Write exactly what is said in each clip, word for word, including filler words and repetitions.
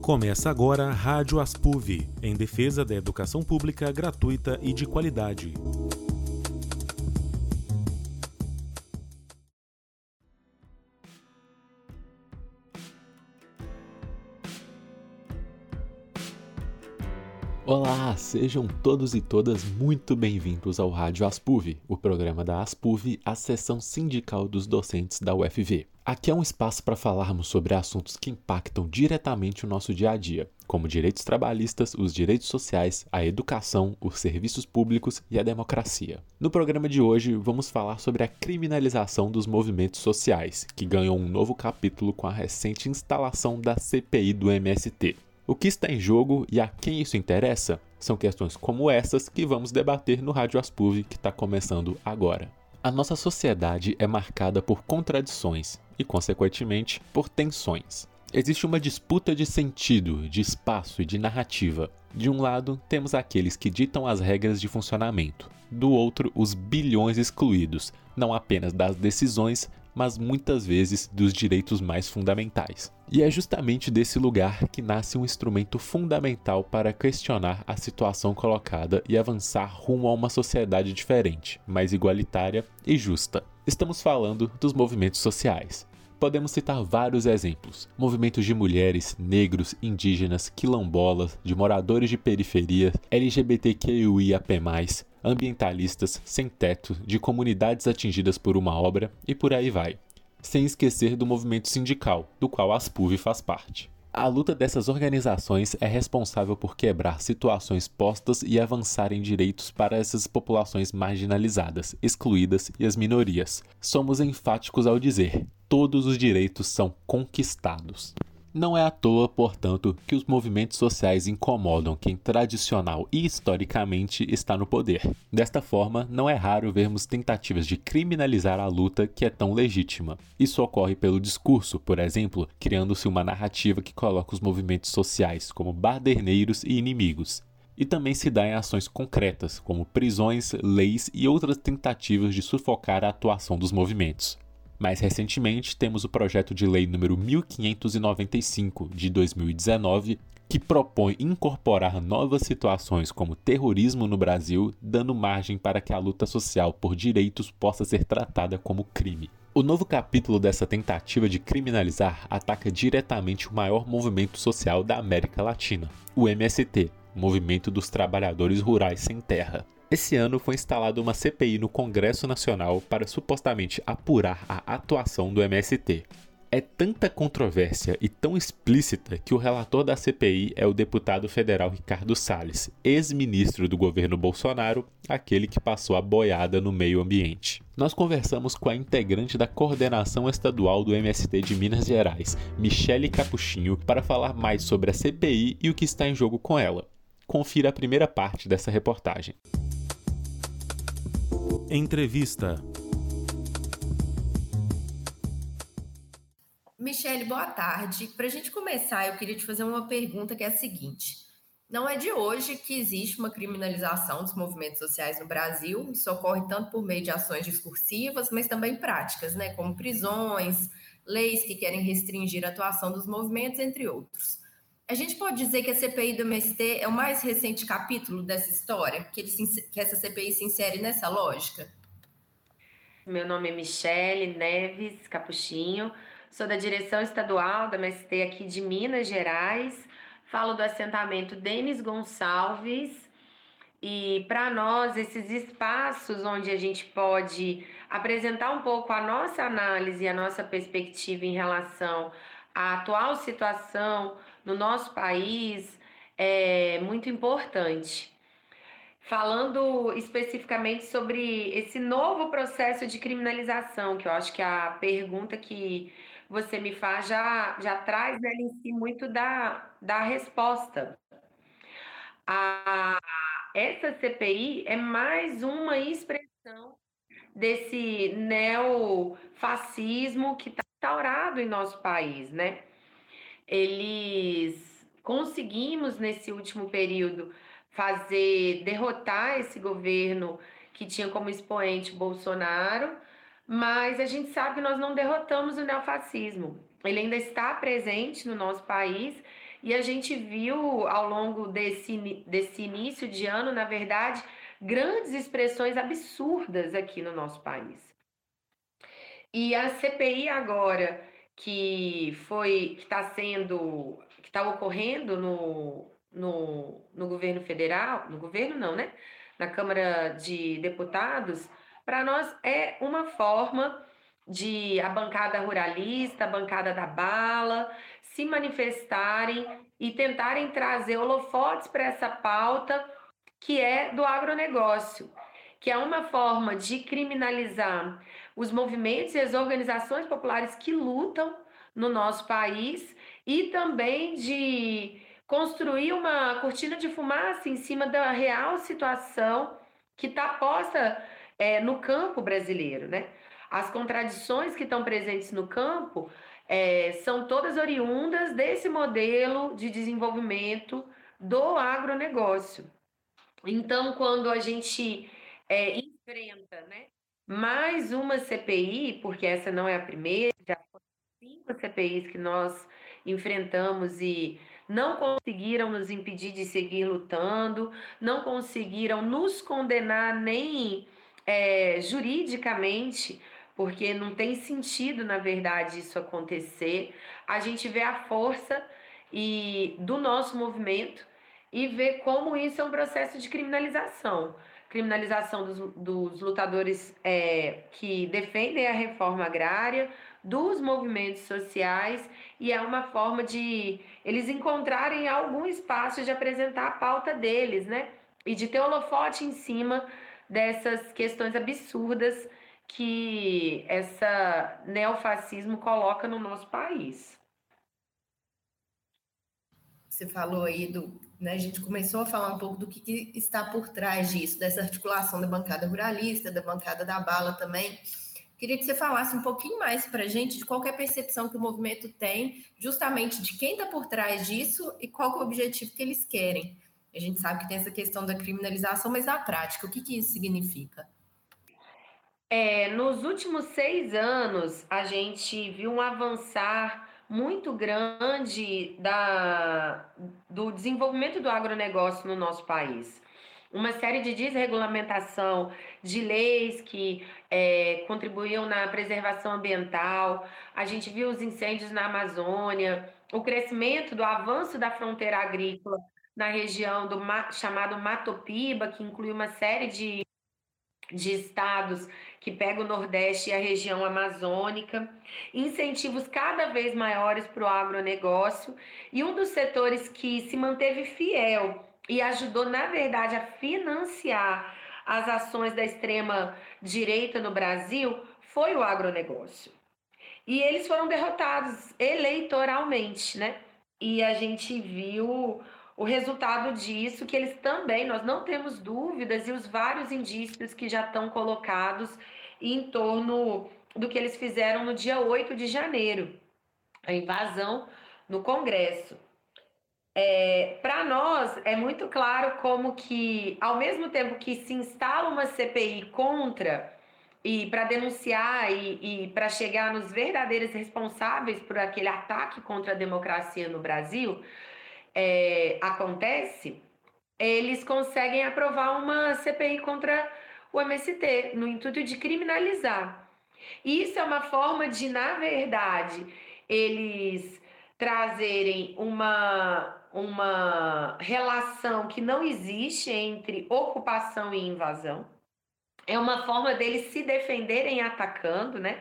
Começa agora a Rádio Aspuv, em defesa da educação pública gratuita e de qualidade. Olá, sejam todos e todas muito bem-vindos ao Rádio Aspuv, o programa da Aspuv, a seção sindical dos docentes da U F V. Aqui é um espaço para falarmos sobre assuntos que impactam diretamente o nosso dia a dia, como direitos trabalhistas, os direitos sociais, a educação, os serviços públicos e a democracia. No programa de hoje, vamos falar sobre a criminalização dos movimentos sociais, que ganhou um novo capítulo com a recente instalação da C P I do M S T. O que está em jogo e a quem isso interessa? São questões como essas que vamos debater no Rádio Aspuv, que está começando agora. A nossa sociedade é marcada por contradições e, consequentemente, por tensões. Existe uma disputa de sentido, de espaço e de narrativa. De um lado, temos aqueles que ditam as regras de funcionamento. Do outro, os bilhões excluídos, não apenas das decisões, mas muitas vezes dos direitos mais fundamentais. E é justamente desse lugar que nasce um instrumento fundamental para questionar a situação colocada e avançar rumo a uma sociedade diferente, mais igualitária e justa. Estamos falando dos movimentos sociais. Podemos citar vários exemplos: movimentos de mulheres, negros, indígenas, quilombolas, de moradores de periferia, L G B T Q I A P mais, ambientalistas, sem teto, de comunidades atingidas por uma obra e por aí vai. Sem esquecer do movimento sindical, do qual a Aspuv faz parte. A luta dessas organizações é responsável por quebrar situações postas e avançar em direitos para essas populações marginalizadas, excluídas e as minorias. Somos enfáticos ao dizer: todos os direitos são conquistados. Não é à toa, portanto, que os movimentos sociais incomodam quem tradicional e historicamente está no poder. Desta forma, não é raro vermos tentativas de criminalizar a luta que é tão legítima. Isso ocorre pelo discurso, por exemplo, criando-se uma narrativa que coloca os movimentos sociais como baderneiros e inimigos. E também se dá em ações concretas, como prisões, leis e outras tentativas de sufocar a atuação dos movimentos. Mais recentemente, temos o projeto de lei número mil quinhentos e noventa e cinco, de dois mil e dezenove, que propõe incorporar novas situações como terrorismo no Brasil, dando margem para que a luta social por direitos possa ser tratada como crime. O novo capítulo dessa tentativa de criminalizar ataca diretamente o maior movimento social da América Latina, o M S T, Movimento dos Trabalhadores Rurais Sem Terra. Esse ano foi instalada uma C P I no Congresso Nacional para supostamente apurar a atuação do M S T. É tanta controvérsia e tão explícita que o relator da C P I é o deputado federal Ricardo Salles, ex-ministro do governo Bolsonaro, aquele que passou a boiada no meio ambiente. Nós conversamos com a integrante da coordenação estadual do M S T de Minas Gerais, Michele Capuchinho, para falar mais sobre a C P I e o que está em jogo com ela. Confira a primeira parte dessa reportagem. Entrevista. Michele, boa tarde. Para a gente começar, eu queria te fazer uma pergunta que é a seguinte. Não é de hoje que existe uma criminalização dos movimentos sociais no Brasil. Isso ocorre tanto por meio de ações discursivas, mas também práticas, né? Como prisões, leis que querem restringir a atuação dos movimentos, entre outros. A gente pode dizer que a C P I do M S T é o mais recente capítulo dessa história, que, ele se, que essa C P I se insere nessa lógica? Meu nome é Michele Neves Capuchinho, sou da direção estadual da M S T aqui de Minas Gerais, falo do assentamento Denis Gonçalves, e para nós esses espaços onde a gente pode apresentar um pouco a nossa análise e a nossa perspectiva em relação à atual situação no nosso país é muito importante. Falando especificamente sobre esse novo processo de criminalização, que eu acho que a pergunta que você me faz já, já traz nela em si muito da, da resposta. A, essa C P I é mais uma expressão desse neofascismo que está instaurado em nosso país, né? Eles conseguimos nesse último período fazer derrotar esse governo que tinha como expoente Bolsonaro, mas a gente sabe que nós não derrotamos o neofascismo. Ele ainda está presente no nosso país E a gente viu ao longo desse, desse início de ano, na verdade, grandes expressões absurdas aqui no nosso país. E a C P I agora, que foi, que está sendo, que está ocorrendo no, no, no governo federal, no governo não, né? Na Câmara de Deputados, para nós é uma forma de a bancada ruralista, a bancada da bala, se manifestarem e tentarem trazer holofotes para essa pauta que é do agronegócio, que é uma forma de criminalizar os movimentos e as organizações populares que lutam no nosso país e também de construir uma cortina de fumaça em cima da real situação que está posta é, no campo brasileiro, né? As contradições que estão presentes no campo é, são todas oriundas desse modelo de desenvolvimento do agronegócio. Então, quando a gente é, enfrenta, né, mais uma C P I, porque essa não é a primeira, já foram cinco C P Is que nós enfrentamos e não conseguiram nos impedir de seguir lutando, não conseguiram nos condenar nem é, juridicamente, porque não tem sentido, na verdade, isso acontecer. A gente vê a força e do nosso movimento e ver como isso é um processo de criminalização. Criminalização dos, dos lutadores é, que defendem a reforma agrária, dos movimentos sociais, e é uma forma de eles encontrarem algum espaço de apresentar a pauta deles, né? E de ter holofote em cima dessas questões absurdas que essa neofascismo coloca no nosso país. Você falou aí do, né, a gente começou a falar um pouco do que, que está por trás disso, dessa articulação da bancada ruralista, da bancada da bala também. Queria que você falasse um pouquinho mais para a gente de qual é a percepção que o movimento tem, justamente de quem está por trás disso e qual é o objetivo que eles querem. A gente sabe que tem essa questão da criminalização, mas na prática, o que, que isso significa? É, nos últimos seis anos, a gente viu um avançar muito grande da, do desenvolvimento do agronegócio no nosso país. Uma série de desregulamentação de leis que é, contribuíam na preservação ambiental. A gente viu os incêndios na Amazônia, o crescimento do avanço da fronteira agrícola na região do chamado Mato Piba, que inclui uma série de, de estados que pega o Nordeste e a região amazônica, incentivos cada vez maiores para o agronegócio, e um dos setores que se manteve fiel e ajudou, na verdade, a financiar as ações da extrema-direita no Brasil foi o agronegócio. E eles foram derrotados eleitoralmente, né? E a gente viu o resultado disso, que eles também, nós não temos dúvidas, e os vários indícios que já estão colocados em torno do que eles fizeram no dia oito de janeiro, a invasão no Congresso. É, para nós, é muito claro como que, ao mesmo tempo que se instala uma C P I contra e para denunciar e, e para chegar nos verdadeiros responsáveis por aquele ataque contra a democracia no Brasil, é, acontece, eles conseguem aprovar uma C P I contra o M S T, no intuito de criminalizar. Isso é uma forma de, na verdade, eles trazerem uma, uma relação que não existe entre ocupação e invasão. É uma forma deles se defenderem atacando, né?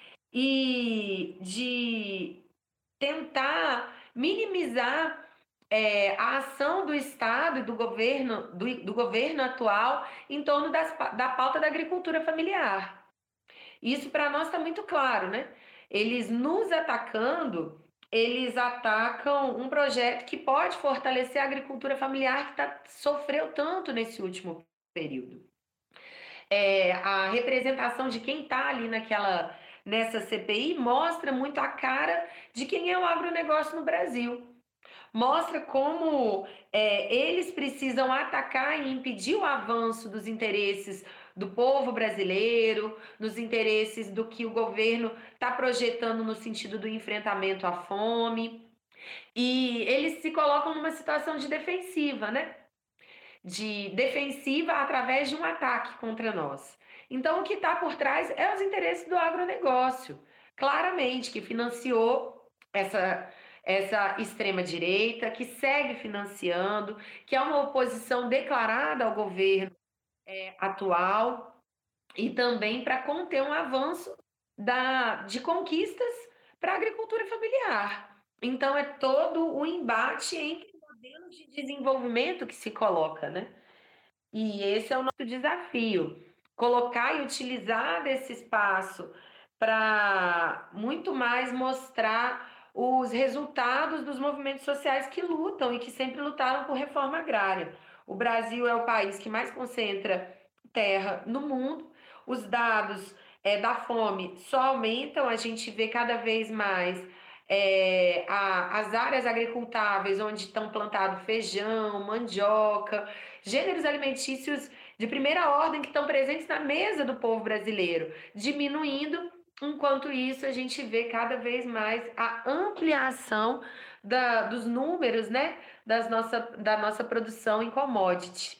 E de tentar minimizar é, a ação do Estado e do governo, do, do governo atual em torno das, da pauta da agricultura familiar. Isso para nós está muito claro, né? Eles nos atacando, eles atacam um projeto que pode fortalecer a agricultura familiar que tá, sofreu tanto nesse último período. É, a representação de quem está ali naquela, nessa C P I mostra muito a cara de quem é o agronegócio no Brasil. Mostra como é, eles precisam atacar e impedir o avanço dos interesses do povo brasileiro, nos interesses do que o governo está projetando no sentido do enfrentamento à fome. E eles se colocam numa situação de defensiva, né? De defensiva através de um ataque contra nós. Então, o que está por trás é os interesses do agronegócio, claramente, que financiou essa, essa extrema-direita, que segue financiando, que é uma oposição declarada ao governo é, atual, e também para conter um avanço da, de conquistas para a agricultura familiar. Então, é todo o embate entre modelos de desenvolvimento que se coloca, né? E esse é o nosso desafio, colocar e utilizar desse espaço para muito mais mostrar os resultados dos movimentos sociais que lutam e que sempre lutaram por reforma agrária. O Brasil é o país que mais concentra terra no mundo, os dados é, da fome só aumentam, a gente vê cada vez mais é, a, as áreas agricultáveis onde estão plantados feijão, mandioca, gêneros alimentícios de primeira ordem que estão presentes na mesa do povo brasileiro, diminuindo, enquanto isso a gente vê cada vez mais a ampliação da, dos números, né, das nossa, da nossa produção em commodity.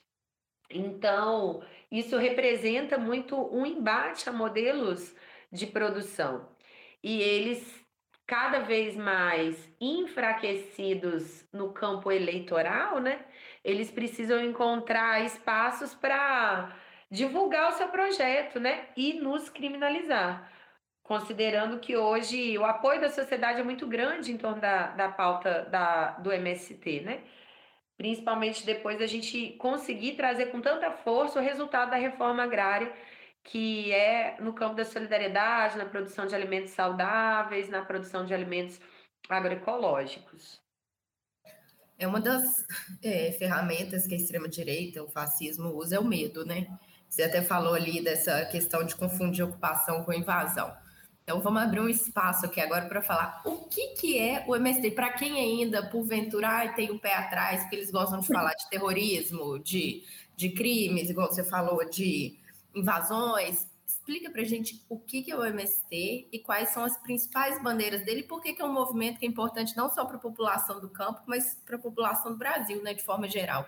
Então, isso representa muito um embate a modelos de produção. E eles cada vez mais enfraquecidos no campo eleitoral, né? Eles precisam encontrar espaços para divulgar o seu projeto, né? E nos criminalizar, considerando que hoje o apoio da sociedade é muito grande em torno da, da pauta da, do M S T, né? Principalmente depois da gente conseguir trazer com tanta força o resultado da reforma agrária, que é no campo da solidariedade, na produção de alimentos saudáveis, na produção de alimentos agroecológicos. É uma das é, ferramentas que a extrema-direita, o fascismo usa, é o medo, né? Você até falou ali dessa questão de confundir ocupação com invasão. Então, vamos abrir um espaço aqui agora para falar o que, que é o M S T. Para quem ainda, porventura, ai, tem o um pé atrás, porque eles gostam de falar de terrorismo, de, de crimes, igual você falou, de invasões. Explica para a gente o que, que é o M S T e quais são as principais bandeiras dele e por que, que é um movimento que é importante não só para a população do campo, mas para a população do Brasil, né, de forma geral.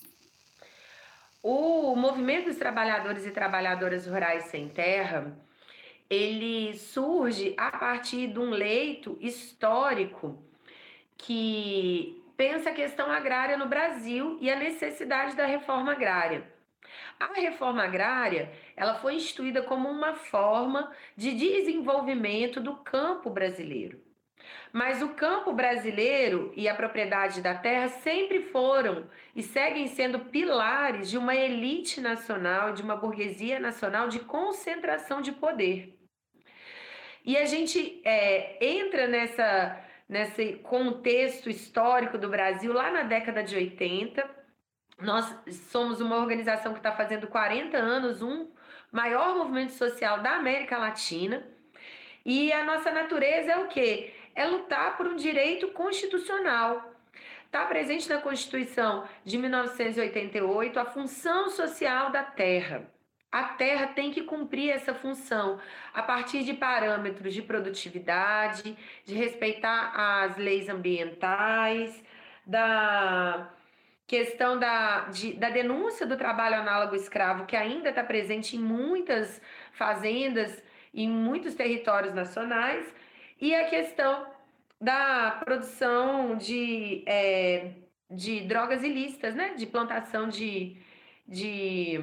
O movimento dos trabalhadores e trabalhadoras rurais sem terra, ele surge a partir de um leito histórico que pensa a questão agrária no Brasil e a necessidade da reforma agrária. A reforma agrária, ela foi instituída como uma forma de desenvolvimento do campo brasileiro. Mas o campo brasileiro e a propriedade da terra sempre foram e seguem sendo pilares de uma elite nacional, de uma burguesia nacional de concentração de poder. E a gente é, entra nessa, nesse contexto histórico do Brasil lá na década de oitenta. Nós somos uma organização que está fazendo quarenta anos, um maior movimento social da América Latina. E a nossa natureza é o quê? É lutar por um direito constitucional. Está presente na Constituição de mil novecentos e oitenta e oito a função social da terra. A terra tem que cumprir essa função a partir de parâmetros de produtividade, de respeitar as leis ambientais, da questão da, de, da denúncia do trabalho análogo escravo, que ainda está presente em muitas fazendas, em muitos territórios nacionais, e a questão da produção de, é, de drogas ilícitas, né? De plantação de... de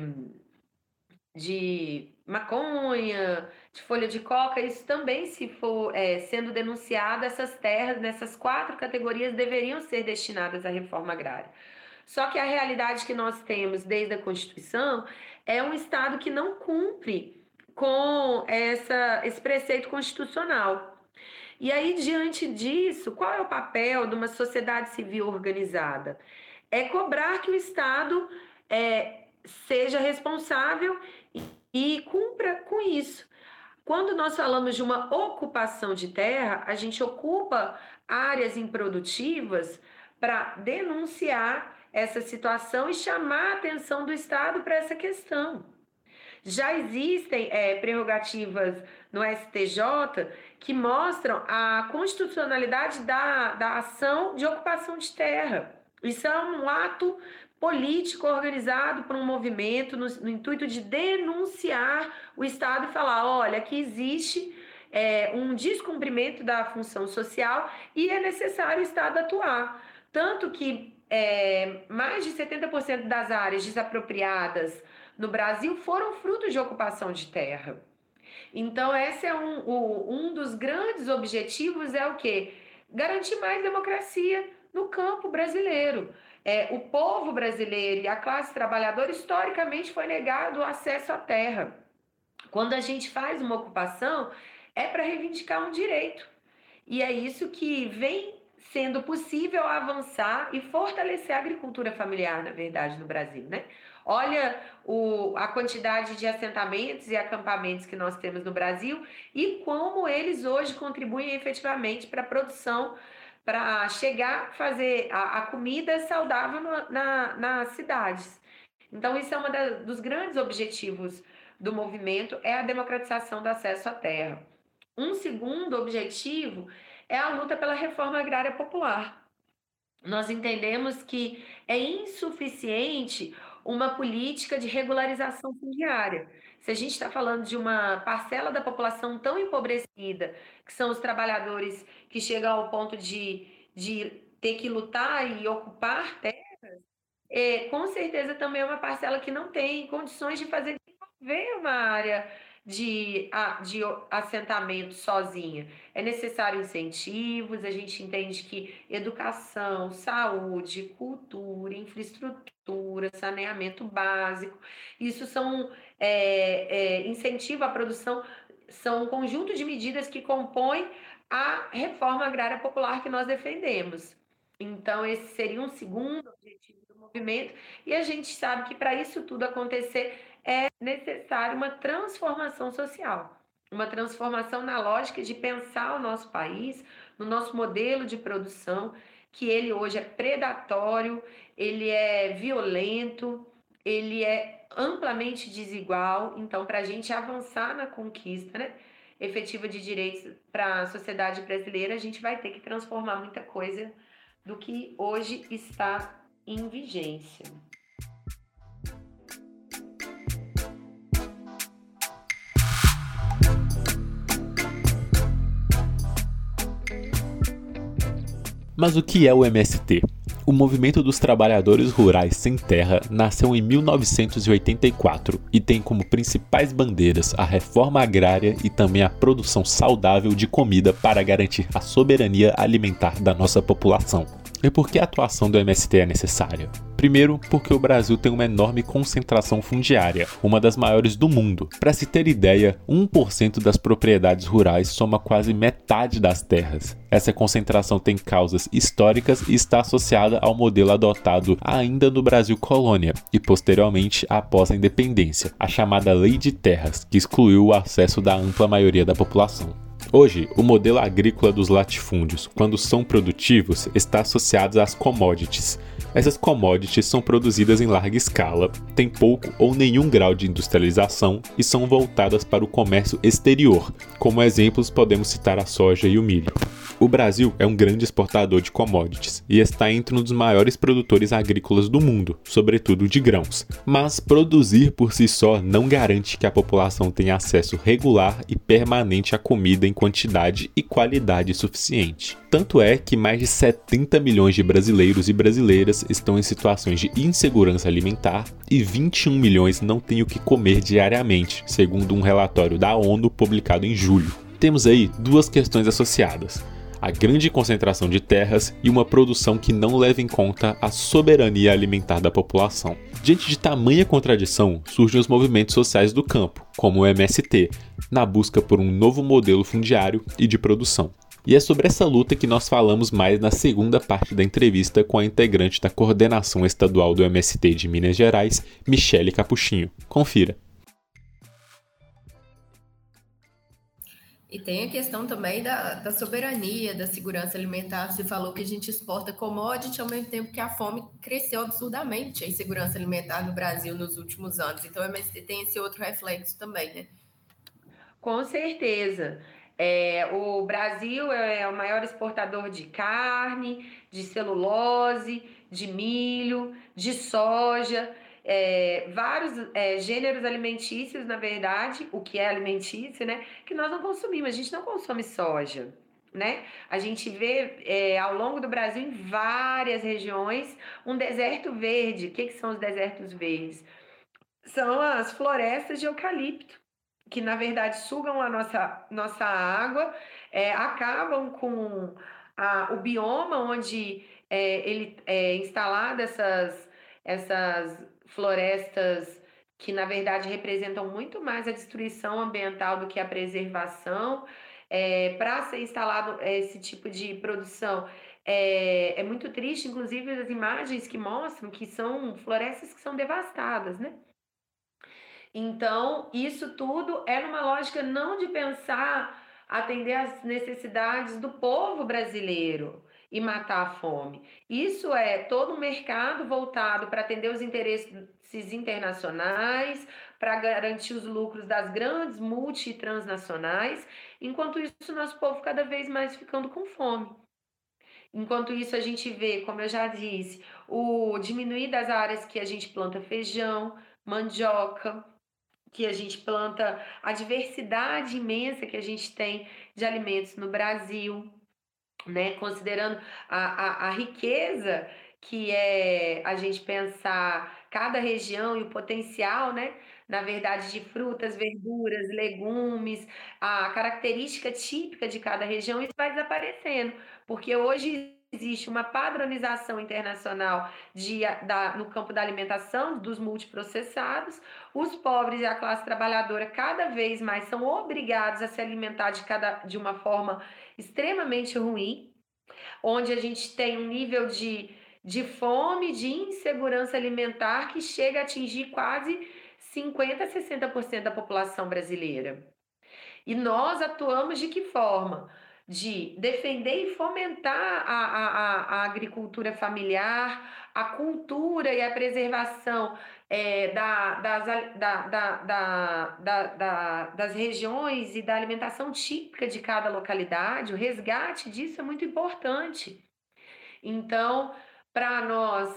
de maconha, de folha de coca, isso também, se for é, sendo denunciado, essas terras, nessas quatro categorias, deveriam ser destinadas à reforma agrária. Só que a realidade que nós temos desde a Constituição é um Estado que não cumpre com essa, esse preceito constitucional. E aí, diante disso, qual é o papel de uma sociedade civil organizada? É cobrar que o Estado é, seja responsável e cumpra com isso. Quando nós falamos de uma ocupação de terra, a gente ocupa áreas improdutivas para denunciar essa situação e chamar a atenção do Estado para essa questão. Já existem é, prerrogativas no S T J que mostram a constitucionalidade da, da ação de ocupação de terra. Isso é um ato político organizado por um movimento no, no intuito de denunciar o Estado e falar, olha, que existe é, um descumprimento da função social e é necessário o Estado atuar. Tanto que é, mais de setenta por cento das áreas desapropriadas no Brasil foram fruto de ocupação de terra. Então, esse é um, o, um dos grandes objetivos, é o quê? Garantir mais democracia no campo brasileiro. É, o povo brasileiro e a classe trabalhadora, historicamente, foi negado o acesso à terra. Quando a gente faz uma ocupação, é para reivindicar um direito. E é isso que vem sendo possível avançar e fortalecer a agricultura familiar, na verdade, no Brasil, né? Olha o, a quantidade de assentamentos e acampamentos que nós temos no Brasil e como eles hoje contribuem efetivamente para a produção, para chegar a fazer a, a comida saudável no, na, nas cidades. Então, isso é um dos grandes objetivos do movimento, é a democratização do acesso à terra. Um segundo objetivo é a luta pela reforma agrária popular. Nós entendemos que é insuficiente uma política de regularização fundiária. Se a gente está falando de uma parcela da população tão empobrecida, que são os trabalhadores que chegam ao ponto de, de ter que lutar e ocupar terras, é, com certeza também é uma parcela que não tem condições de fazer desenvolver uma área de, de assentamento sozinha. É necessário incentivos, a gente entende que educação, saúde, cultura, infraestrutura, saneamento básico, isso são é, é, incentivo à produção, são um conjunto de medidas que compõem a reforma agrária popular que nós defendemos. Então, esse seria um segundo objetivo do movimento, e a gente sabe que para isso tudo acontecer é necessário uma transformação social, uma transformação na lógica de pensar o nosso país, no nosso modelo de produção, que ele hoje é predatório, ele é violento, ele é amplamente desigual. Então, para a gente avançar na conquista, né, efetiva de direitos para a sociedade brasileira, a gente vai ter que transformar muita coisa do que hoje está em vigência. Mas o que é o M S T? O Movimento dos Trabalhadores Rurais Sem Terra nasceu em mil novecentos e oitenta e quatro e tem como principais bandeiras a reforma agrária e também a produção saudável de comida para garantir a soberania alimentar da nossa população. E por que a atuação do M S T é necessária? Primeiro, porque o Brasil tem uma enorme concentração fundiária, uma das maiores do mundo. Para se ter ideia, um por cento das propriedades rurais soma quase metade das terras. Essa concentração tem causas históricas e está associada ao modelo adotado ainda no Brasil colônia e posteriormente após a independência, a chamada Lei de Terras, que excluiu o acesso da ampla maioria da população. Hoje, o modelo agrícola dos latifúndios, quando são produtivos, está associado às commodities. Essas commodities são produzidas em larga escala, têm pouco ou nenhum grau de industrialização e são voltadas para o comércio exterior. Como exemplos, podemos citar a soja e o milho. O Brasil é um grande exportador de commodities e está entre um dos maiores produtores agrícolas do mundo, sobretudo de grãos. Mas produzir por si só não garante que a população tenha acesso regular e permanente à comida em quantidade e qualidade suficiente. Tanto é que mais de setenta milhões de brasileiros e brasileiras estão em situações de insegurança alimentar e vinte e um milhões não têm o que comer diariamente, segundo um relatório da ONU publicado em julho. Temos aí duas questões associadas: a grande concentração de terras e uma produção que não leva em conta a soberania alimentar da população. Diante de tamanha contradição, surgem os movimentos sociais do campo, como o M S T, na busca por um novo modelo fundiário e de produção. E é sobre essa luta que nós falamos mais na segunda parte da entrevista com a integrante da coordenação estadual do M S T de Minas Gerais, Michele Capuchinho. Confira. E tem a questão também da, da soberania, da segurança alimentar. Você falou que a gente exporta commodity ao mesmo tempo que a fome cresceu absurdamente, a insegurança alimentar no Brasil nos últimos anos. Então, o M S T tem esse outro reflexo também, né? Com certeza. É, o Brasil é o maior exportador de carne, de celulose, de milho, de soja, é, vários é, gêneros alimentícios, na verdade, o que é alimentício, né? Que nós não consumimos, a gente não consome soja, né? A gente vê é, ao longo do Brasil, em várias regiões, um deserto verde. O que, que são os desertos verdes? São as florestas de eucalipto, que na verdade sugam a nossa, nossa água, é, acabam com a, o bioma onde é, ele é instalado essas, essas florestas que na verdade representam muito mais a destruição ambiental do que a preservação. É, para ser instalado esse tipo de produção, é, é muito triste, inclusive as imagens que mostram que são florestas que são devastadas, né? Então, isso tudo é numa lógica não de pensar atender às necessidades do povo brasileiro e matar a fome. Isso é todo um mercado voltado para atender os interesses internacionais, para garantir os lucros das grandes multi e transnacionais, enquanto isso nosso povo cada vez mais ficando com fome. Enquanto isso a gente vê, como eu já disse, o diminuir das áreas que a gente planta feijão, mandioca, que a gente planta, a diversidade imensa que a gente tem de alimentos no Brasil, né? Considerando a, a, a riqueza que é a gente pensar cada região e o potencial, né? Na verdade, de frutas, verduras, legumes, a característica típica de cada região, isso vai desaparecendo, porque hoje existe uma padronização internacional de, da, no campo da alimentação, dos multiprocessados. Os pobres e a classe trabalhadora cada vez mais são obrigados a se alimentar de, cada, de uma forma extremamente ruim, onde a gente tem um nível de, de fome, de insegurança alimentar que chega a atingir quase cinquenta, sessenta por cento da população brasileira. E nós atuamos de que forma? De defender e fomentar a, a, a agricultura familiar, a cultura e a preservação é, da, das, da, da, da, da, das regiões e da alimentação típica de cada localidade. O resgate disso é muito importante. Então, para nós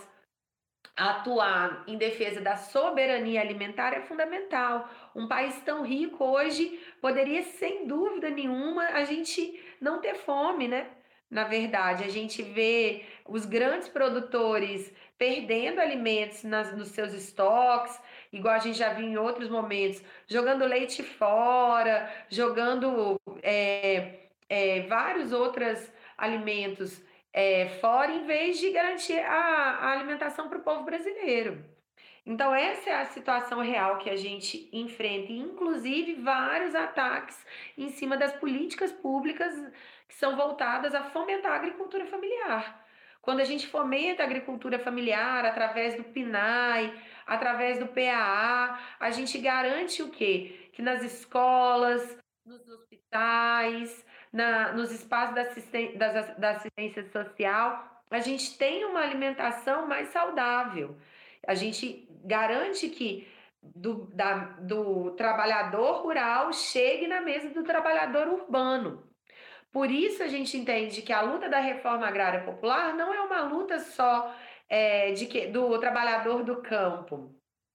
atuar em defesa da soberania alimentar é fundamental. Um país tão rico hoje poderia, sem dúvida nenhuma, a gente não ter fome, né? Na verdade, a gente vê os grandes produtores perdendo alimentos nas, nos seus estoques, igual a gente já viu em outros momentos, jogando leite fora, jogando é, é, vários outros alimentos É, fora, em vez de garantir a, a alimentação para o povo brasileiro. Então, essa é a situação real que a gente enfrenta, inclusive vários ataques em cima das políticas públicas que são voltadas a fomentar a agricultura familiar. Quando a gente fomenta a agricultura familiar através do PNAE, através do P A A, a gente garante o quê? Que nas escolas, nos hospitais, na, nos espaços da assistência, da, da assistência social, a gente tem uma alimentação mais saudável. A gente garante que do, da, do trabalhador rural chegue na mesa do trabalhador urbano. Por isso a gente entende que a luta da reforma agrária popular não é uma luta só é, de que, do trabalhador do campo.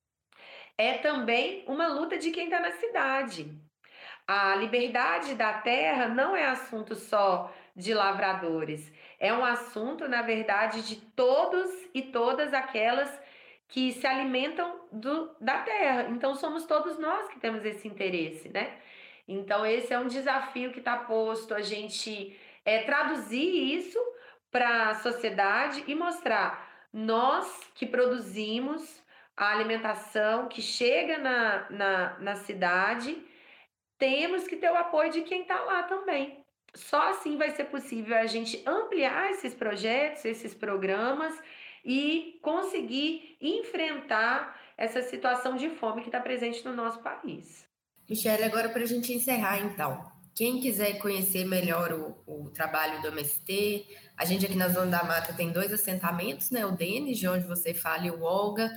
É também uma luta de quem está na cidade. A liberdade da terra não é assunto só de lavradores, é um assunto, na verdade, de todos e todas aquelas que se alimentam do, da terra. Então, somos todos nós que temos esse interesse, né? Então, esse é um desafio que está posto, a gente é, traduzir isso para a sociedade e mostrar nós que produzimos a alimentação que chega na, na, na cidade, temos que ter o apoio de quem está lá também. Só assim vai ser possível a gente ampliar esses projetos, esses programas e conseguir enfrentar essa situação de fome que está presente no nosso país. Michele, agora para a gente encerrar, então. Quem quiser conhecer melhor o, o trabalho do M S T, a gente aqui na Zona da Mata tem dois assentamentos, né? O Denis, de onde você fala, e o Olga.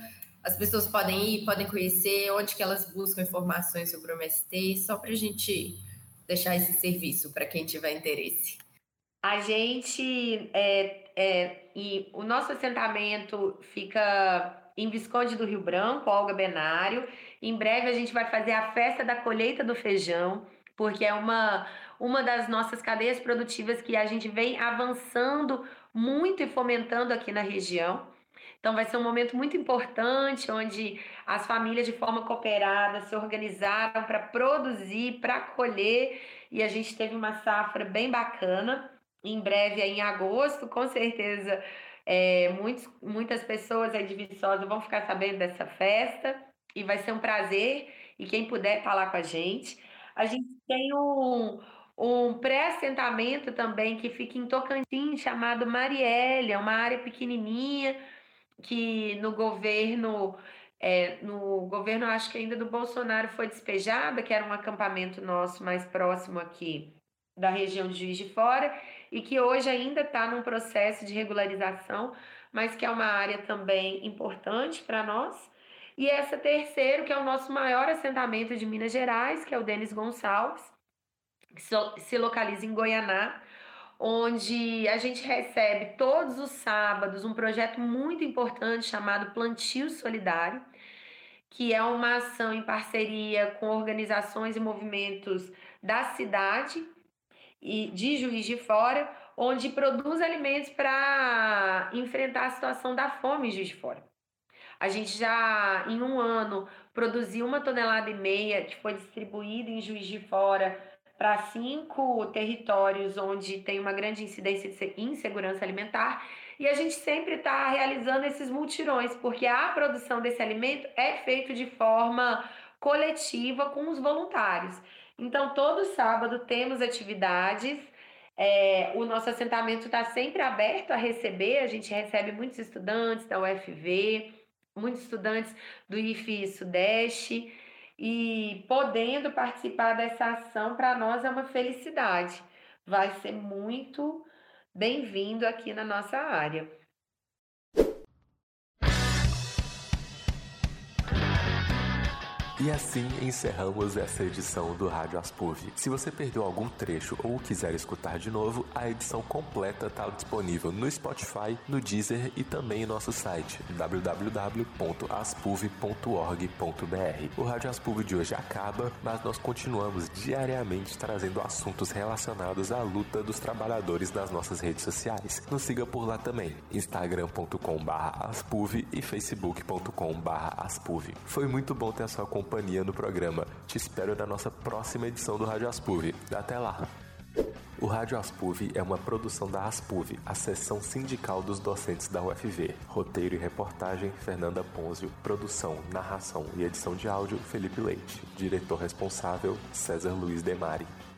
as pessoas podem ir, podem conhecer, onde que elas buscam informações sobre o M S T, só para a gente deixar esse serviço para quem tiver interesse. A gente, é, é, e o nosso assentamento fica em Visconde do Rio Branco, Olga Benário. Em breve a gente vai fazer a festa da colheita do feijão, porque é uma, uma das nossas cadeias produtivas que a gente vem avançando muito e fomentando aqui na região. Então vai ser um momento muito importante, onde as famílias de forma cooperada se organizaram para produzir, para colher, e a gente teve uma safra bem bacana. Em breve, em agosto, com certeza, é, muitos, muitas pessoas aí de Viçosa vão ficar sabendo dessa festa, e vai ser um prazer, e quem puder falar com a gente. A gente tem um, um pré-assentamento também que fica em Tocantins, chamado Marielle, uma área pequenininha, que no governo, é, no governo acho que ainda do Bolsonaro foi despejada, que era um acampamento nosso mais próximo aqui da região de Juiz de Fora, e que hoje ainda está num processo de regularização, mas que é uma área também importante para nós. E essa terceiro, que é o nosso maior assentamento de Minas Gerais, que é o Denis Gonçalves, que se localiza em Goianá, onde a gente recebe todos os sábados um projeto muito importante chamado Plantio Solidário, que é uma ação em parceria com organizações e movimentos da cidade e de Juiz de Fora, onde produz alimentos para enfrentar a situação da fome em Juiz de Fora. A gente já, em um ano, produziu uma tonelada e meia que foi distribuída em Juiz de Fora para cinco territórios onde tem uma grande incidência de insegurança alimentar, e a gente sempre está realizando esses mutirões, porque a produção desse alimento é feita de forma coletiva com os voluntários. Então, todo sábado temos atividades, é, o nosso assentamento está sempre aberto a receber, a gente recebe muitos estudantes da U F V, muitos estudantes do I F E Sudeste, e podendo participar dessa ação, para nós é uma felicidade. Vai ser muito bem-vindo aqui na nossa área. E assim encerramos essa edição do Rádio Aspuv. Se você perdeu algum trecho ou quiser escutar de novo, a edição completa está disponível no Spotify, no Deezer e também em nosso site w w w ponto aspuv ponto org ponto b r. O Rádio Aspuv de hoje acaba, mas nós continuamos diariamente trazendo assuntos relacionados à luta dos trabalhadores nas nossas redes sociais. Nos siga por lá também, instagram ponto com barra aspuv e facebook ponto com barra aspuv. Foi muito bom ter a sua companhia no programa. Te espero na nossa próxima edição do Rádio Aspuv. Até lá! O Rádio Aspuv é uma produção da Aspuv, a seção sindical dos docentes da U F V. Roteiro e reportagem, Fernanda Ponzio. Produção, narração e edição de áudio, Felipe Leite. Diretor responsável, César Luiz Demari.